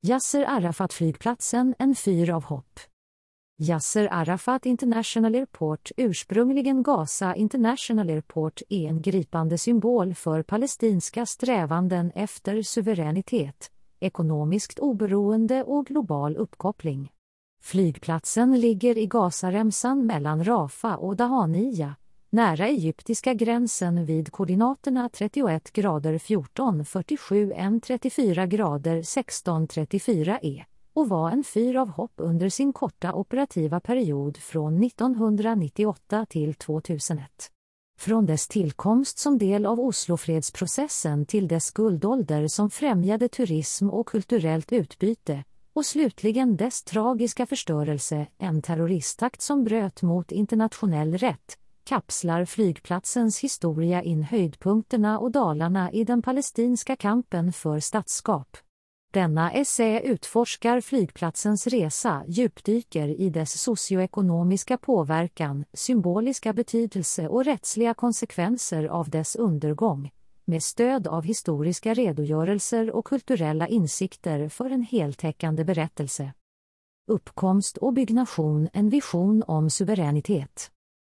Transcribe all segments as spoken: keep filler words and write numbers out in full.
Yasser Arafat-flygplatsen, en fyr av hopp. Yasser Arafat International Airport, ursprungligen Gaza International Airport, är en gripande symbol för palestinska strävanden efter suveränitet, ekonomiskt oberoende och global uppkoppling. Flygplatsen ligger i Gazaremsan mellan Rafa och Dahaniya, nära egyptiska gränsen vid koordinaterna trettioett grader fjorton fyrtiosju till trettiofyra grader sexton trettiofyra e och var en fyr av hopp under sin korta operativa period från nittonhundranittioåtta till tvåtusenett. Från dess tillkomst som del av Oslofredsprocessen till dess guldålder som främjade turism och kulturellt utbyte, och slutligen dess tragiska förstörelse, en terroristakt som bröt mot internationell rätt, kapslar flygplatsens historia in höjdpunkterna och dalarna i den palestinska kampen för statsskap. Denna essä utforskar flygplatsens resa, djupdyker i dess socioekonomiska påverkan, symboliska betydelse och rättsliga konsekvenser av dess undergång, med stöd av historiska redogörelser och kulturella insikter för en heltäckande berättelse. Uppkomst och byggnation, en vision om suveränitet.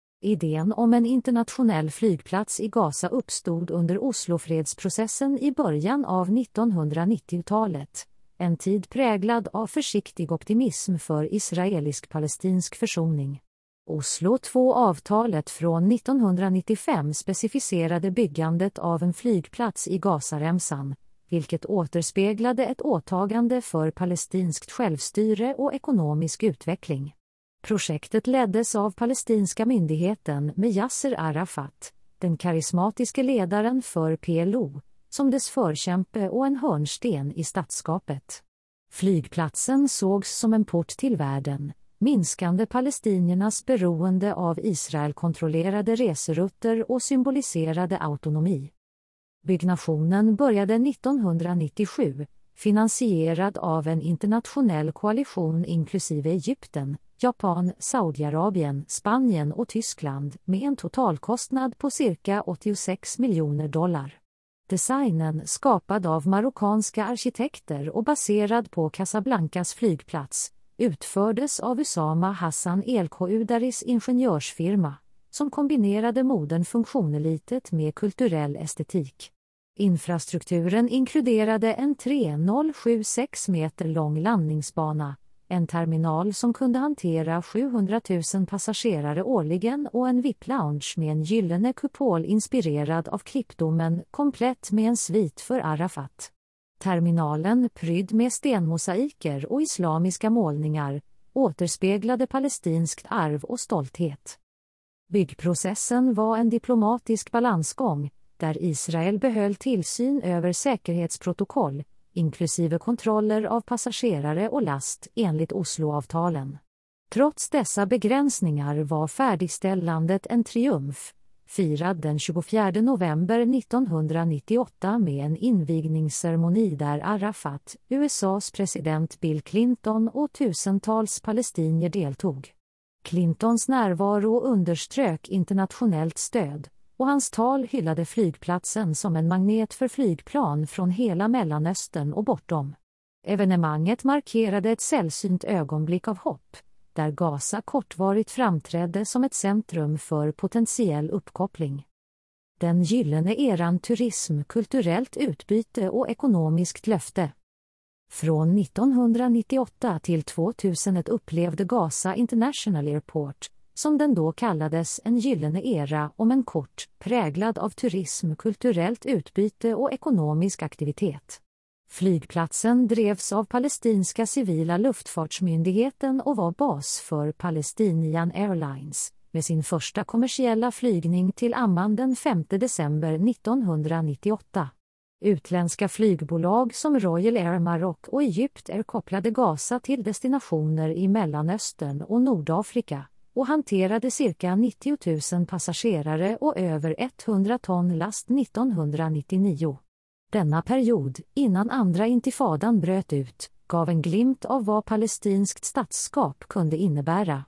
Idén om en internationell flygplats i Gaza uppstod under Oslofredsprocessen i början av nittonhundranittiotalet, en tid präglad av försiktig optimism för israelisk-palestinsk försoning. Oslo två-avtalet från nittonhundranittiofem specificerade byggandet av en flygplats i Gazaremsan, vilket återspeglade ett åtagande för palestinskt självstyre och ekonomisk utveckling. Projektet leddes av palestinska myndigheten med Yasser Arafat, den karismatiske ledaren för P L O, som dess förkämpe och en hörnsten i statsskapet. Flygplatsen sågs som en port till världen, minskande palestiniernas beroende av Israel-kontrollerade reserutter och symboliserade autonomi. Byggnationen började nittonhundranittiosju, finansierad av en internationell koalition inklusive Egypten, Japan, Saudiarabien, Spanien och Tyskland, med en totalkostnad på cirka åttiosex miljoner dollar. Designen, skapad av marockanska arkitekter och baserad på Casablancas flygplats, utfördes av Usama Hassan El-Koudaris ingenjörsfirma, som kombinerade modern funktionalitet med kulturell estetik. Infrastrukturen inkluderade en tre komma sju sex meter lång landningsbana, en terminal som kunde hantera sjuhundratusen passagerare årligen och en V I P-lounge med en gyllene kupol inspirerad av klippdomen, komplett med en svit för Arafat. Terminalen, prydd med stenmosaiker och islamiska målningar, återspeglade palestinskt arv och stolthet. Byggprocessen var en diplomatisk balansgång, där Israel behöll tillsyn över säkerhetsprotokoll, inklusive kontroller av passagerare och last enligt Osloavtalen. Trots dessa begränsningar var färdigställandet en triumf, firad den tjugofjärde november nittonhundranittioåtta med en invigningsceremoni där Arafat, U S A:s president Bill Clinton och tusentals palestinier deltog. Clintons närvaro underströk internationellt stöd, och hans tal hyllade flygplatsen som en magnet för flygplan från hela Mellanöstern och bortom. Evenemanget markerade ett sällsynt ögonblick av hopp, där Gaza kortvarigt framträdde som ett centrum för potentiell uppkoppling. Den gyllene eran turism, kulturellt utbyte och ekonomiskt löfte. Från nittonhundranittioåtta till tvåtusenett upplevde Gaza International Airport, som den då kallades, en gyllene era om en kort, präglad av turism, kulturellt utbyte och ekonomisk aktivitet. Flygplatsen drevs av palestinska civila luftfartsmyndigheten och var bas för Palestinian Airlines, med sin första kommersiella flygning till Amman den femte december nittonhundranittioåtta. Utländska flygbolag som Royal Air Maroc och Egypt Air kopplade Gaza till destinationer i Mellanöstern och Nordafrika, och hanterade cirka nittio tusen passagerare och över hundra ton last nittonhundranittionio. Denna period, innan andra intifadan bröt ut, gav en glimt av vad palestinskt statsskap kunde innebära.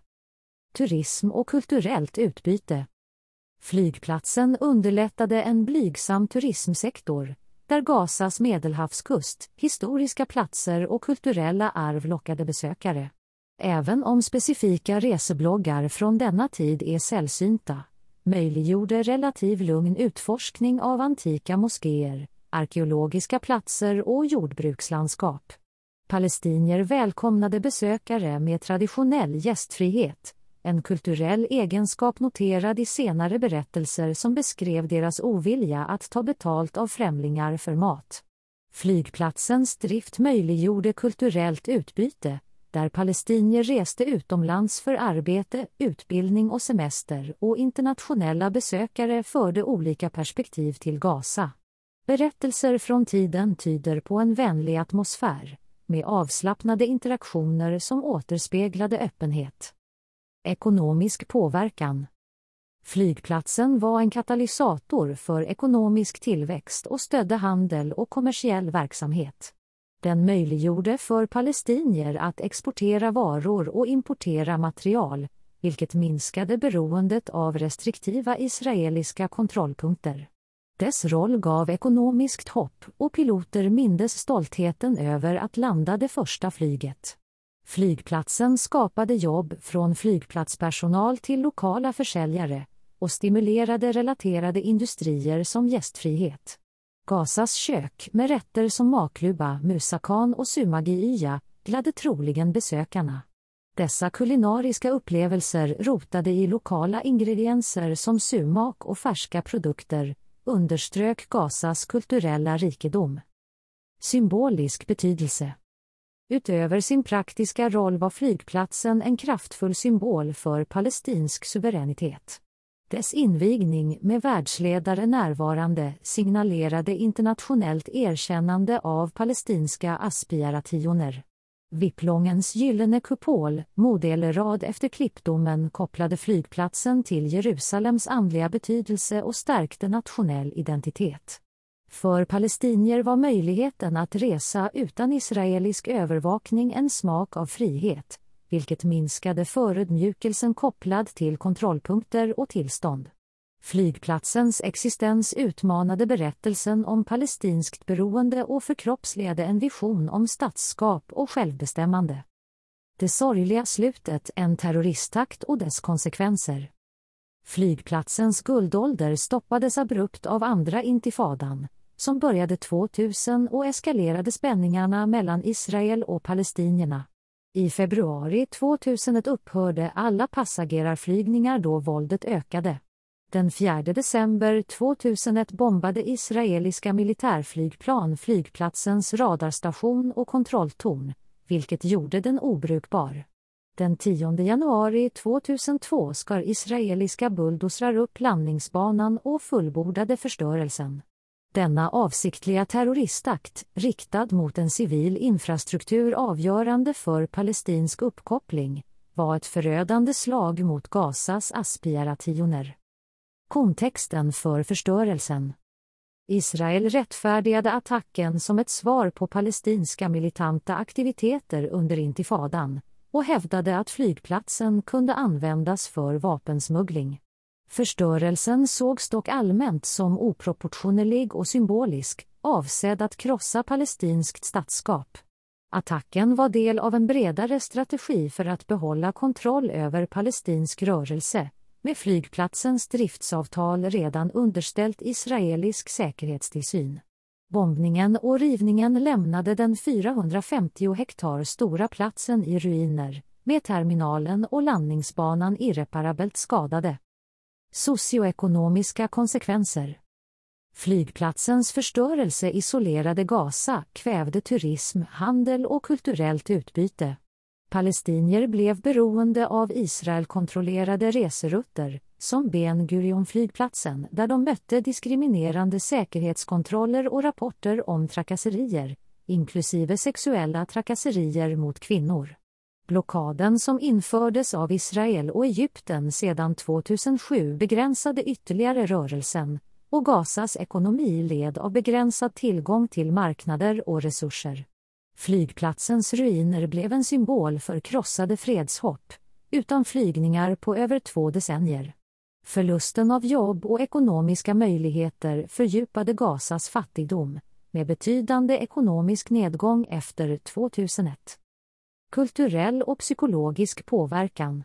Turism och kulturellt utbyte. Flygplatsen underlättade en blygsam turismsektor, där Gazas medelhavskust, historiska platser och kulturella arv lockade besökare. Även om specifika resebloggar från denna tid är sällsynta, möjliggjorde relativ lugn utforskning av antika moskéer, arkeologiska platser och jordbrukslandskap. Palestinier välkomnade besökare med traditionell gästfrihet, en kulturell egenskap noterad i senare berättelser som beskrev deras ovilja att ta betalt av främlingar för mat. Flygplatsens drift möjliggjorde kulturellt utbyte, där palestinier reste utomlands för arbete, utbildning och semester, och internationella besökare förde olika perspektiv till Gaza. Berättelser från tiden tyder på en vänlig atmosfär, med avslappnade interaktioner som återspeglade öppenhet. Ekonomisk påverkan. Flygplatsen var en katalysator för ekonomisk tillväxt och stödde handel och kommersiell verksamhet. Den möjliggjorde för palestinier att exportera varor och importera material, vilket minskade beroendet av restriktiva israeliska kontrollpunkter. Dess roll gav ekonomiskt hopp och piloter mindes stoltheten över att landa det första flyget. Flygplatsen skapade jobb från flygplatspersonal till lokala försäljare och stimulerade relaterade industrier som gästfrihet. Gazas kök med rätter som makluba, musakan och sumagiya gladde troligen besökarna. Dessa kulinariska upplevelser rotade i lokala ingredienser som sumak och färska produkter underströk Gazas kulturella rikedom. Symbolisk betydelse. Utöver sin praktiska roll var flygplatsen en kraftfull symbol för palestinsk suveränitet. Dess invigning med världsledare närvarande signalerade internationellt erkännande av palestinska aspirationer. Vipplångens gyllene kupol, modelrad efter klippdomen, kopplade flygplatsen till Jerusalems andliga betydelse och stärkte nationell identitet. För palestinier var möjligheten att resa utan israelisk övervakning en smak av frihet, vilket minskade förödmjukelsen kopplad till kontrollpunkter och tillstånd. Flygplatsens existens utmanade berättelsen om palestinskt beroende och förkroppsligade en vision om statsskap och självbestämmande. Det sorgliga slutet, en terroristakt och dess konsekvenser. Flygplatsens guldålder stoppades abrupt av andra intifadan, som började tvåtusen och eskalerade spänningarna mellan Israel och palestinierna. I februari tvåtusen upphörde alla passagerarflygningar då våldet ökade. Den fjärde december tvåtusen bombade israeliska militärflygplan flygplatsens radarstation och kontrolltorn, vilket gjorde den obrukbar. Den tionde januari tvåtusentvå skar israeliska bulldozrar upp landningsbanan och fullbordade förstörelsen. Denna avsiktliga terroristakt, riktad mot en civil infrastruktur avgörande för palestinsk uppkoppling, var ett förödande slag mot Gazas aspirationer. Kontexten för förstörelsen. Israel rättfärdigade attacken som ett svar på palestinska militanta aktiviteter under intifadan och hävdade att flygplatsen kunde användas för vapensmuggling. Förstörelsen sågs dock allmänt som oproportionerlig och symbolisk, avsedd att krossa palestinskt statsskap. Attacken var del av en bredare strategi för att behålla kontroll över palestinsk rörelse, med flygplatsens driftsavtal redan underställt israelisk säkerhetstillsyn. Bombningen och rivningen lämnade den fyrahundrafemtio hektar stora platsen i ruiner, med terminalen och landningsbanan irreparabelt skadade. Socioekonomiska konsekvenser. Flygplatsens förstörelse isolerade Gaza, kvävde turism, handel och kulturellt utbyte. Palestinier blev beroende av Israel-kontrollerade reserutter, som Ben Gurion-flygplatsen, där de mötte diskriminerande säkerhetskontroller och rapporter om trakasserier, inklusive sexuella trakasserier mot kvinnor. Blockaden som infördes av Israel och Egypten sedan tvåtusensju begränsade ytterligare rörelsen, och Gazas ekonomi led av begränsad tillgång till marknader och resurser. Flygplatsens ruiner blev en symbol för krossade fredshopp, utan flygningar på över två decennier. Förlusten av jobb och ekonomiska möjligheter fördjupade Gazas fattigdom, med betydande ekonomisk nedgång efter tvåtusenett. Kulturell och psykologisk påverkan.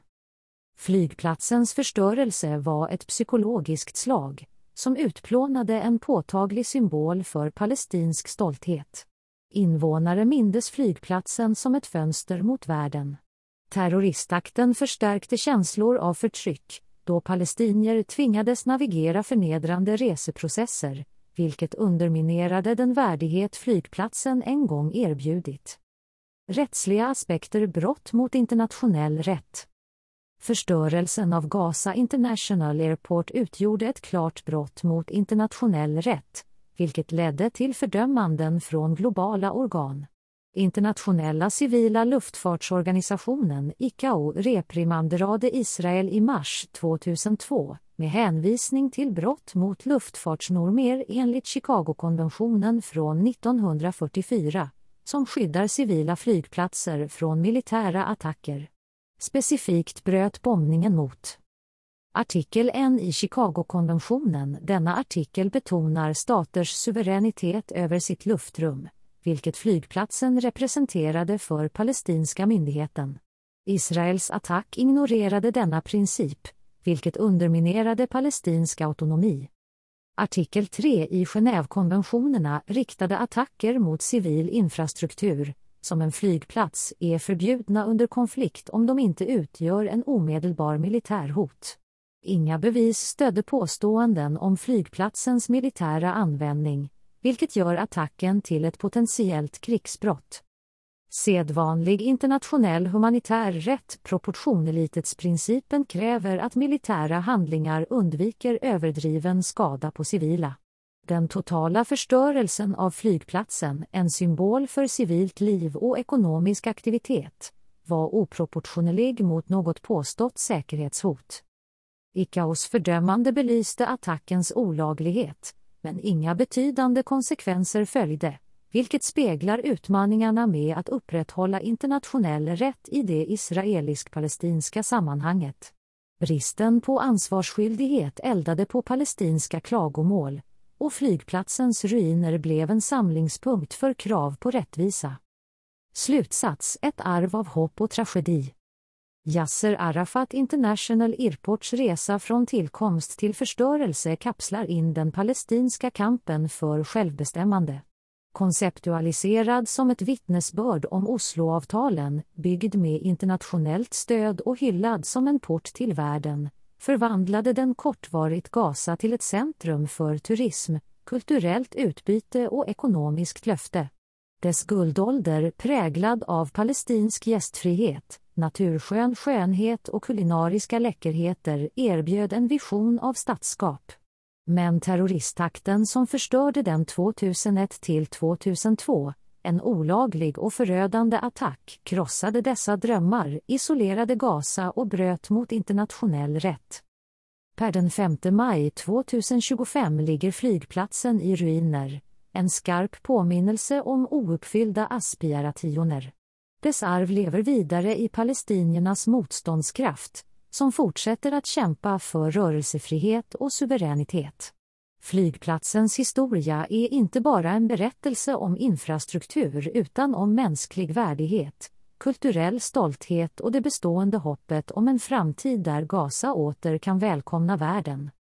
Flygplatsens förstörelse var ett psykologiskt slag, som utplånade en påtaglig symbol för palestinsk stolthet. Invånare mindes flygplatsen som ett fönster mot världen. Terroristakten förstärkte känslor av förtryck, då palestinier tvingades navigera förnedrande reseprocesser, vilket underminerade den värdighet flygplatsen en gång erbjudit. Rättsliga aspekter: brott mot internationell rätt. Förstörelsen av Gaza International Airport utgjorde ett klart brott mot internationell rätt, vilket ledde till fördömanden från globala organ. Internationella civila luftfartsorganisationen I C A O reprimanderade Israel i mars tvåtusentvå med hänvisning till brott mot luftfartsnormer enligt Chicagokonventionen från nittonhundrafyrtiofyra, som skyddar civila flygplatser från militära attacker. Specifikt bröt bombningen mot artikel ett i Chicagokonventionen. Denna artikel betonar staters suveränitet över sitt luftrum, vilket flygplatsen representerade för palestinska myndigheten. Israels attack ignorerade denna princip, vilket underminerade palestinsk autonomi. Artikel tre i Genèvekonventionerna riktade attacker mot civil infrastruktur, som en flygplats, är förbjudna under konflikt om de inte utgör en omedelbar militärhot. Inga bevis stödde påståenden om flygplatsens militära användning, vilket gör attacken till ett potentiellt krigsbrott. Sedvanlig internationell humanitär rätt, proportionalitetsprincipen, kräver att militära handlingar undviker överdriven skada på civila. Den totala förstörelsen av flygplatsen, en symbol för civilt liv och ekonomisk aktivitet, var oproportionerlig mot något påstått säkerhetshot. I C A Os fördömande belyste attackens olaglighet, men inga betydande konsekvenser följde, vilket speglar utmaningarna med att upprätthålla internationell rätt i det israelisk-palestinska sammanhanget. Bristen på ansvarsskyldighet eldade på palestinska klagomål, och flygplatsens ruiner blev en samlingspunkt för krav på rättvisa. Slutsats: ett arv av hopp och tragedi. Yasser Arafat International Airports resa från tillkomst till förstörelse kapslar in den palestinska kampen för självbestämmande. Konceptualiserad som ett vittnesbörd om Osloavtalen, byggd med internationellt stöd och hyllad som en port till världen, förvandlade den kortvarigt Gaza till ett centrum för turism, kulturellt utbyte och ekonomiskt löfte. Dess guldålder, präglad av palestinsk gästfrihet, naturskön skönhet och kulinariska läckerheter, erbjöd en vision av stadsskap. Men terroristakten som förstörde den tvåtusenett till tvåtusentvå, en olaglig och förödande attack, krossade dessa drömmar, isolerade Gaza och bröt mot internationell rätt. Per den femte maj tvåtusentjugofem ligger flygplatsen i ruiner, en skarp påminnelse om ouppfyllda aspirationer. Dess arv lever vidare i palestiniernas motståndskraft, som fortsätter att kämpa för rörelsefrihet och suveränitet. Flygplatsens historia är inte bara en berättelse om infrastruktur utan om mänsklig värdighet, kulturell stolthet och det bestående hoppet om en framtid där Gaza åter kan välkomna världen.